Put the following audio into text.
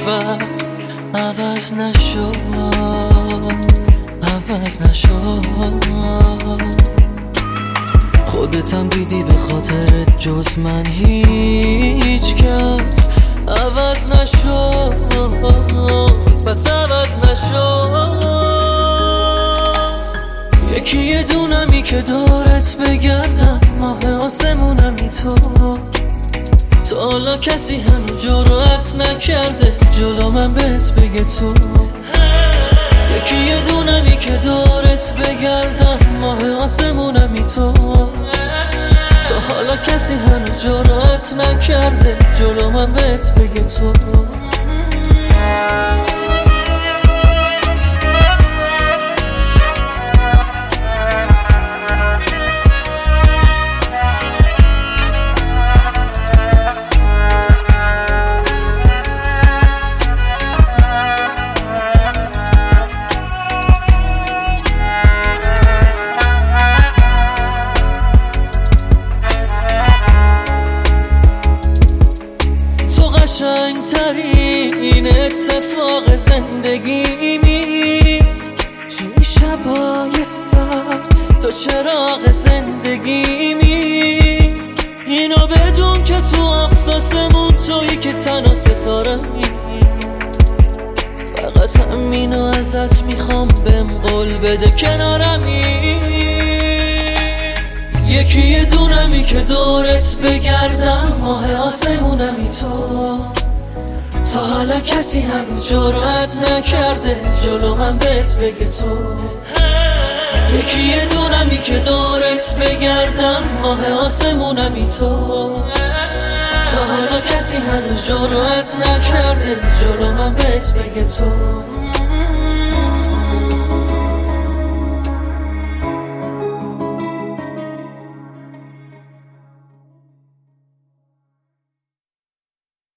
وقت عوض نشد، عوض نشد. خودتم دیدی به خاطر جز من هیچ کس عوض نشد، پس عوض نشد. یکی یه دونمی که دورت بگردم، ماه آسمونمی تو. تا حالا کسی هنو جرأت نکرده جلو من بهت بگه تو. یکی یه دونمی که دورت بگردم، ماه آسمونمی تو. تا حالا کسی هنو جرأت نکرده جلو من بهت بگه تو. قشنگترین اتفاق زندگیمی، توی شبای سرد تو چراغ زندگیمی. اینو بدون که تو آفتاسمون تویی که تنها ستاره‌می. فقط همینو ازت میخوام، بهم قول بده کنارمی. یکی یه دونمی که دورت بگردم، ماه آسمونمی تو. تا حالا کسی هنوز جرأت نکرده جلو من بهت بگه تو. یکی یه دونمی که دورت بگردم، ماه آسمونمی تو. تا حالا کسی هنوز جرأت نکرده جلو من بهت بگه تو.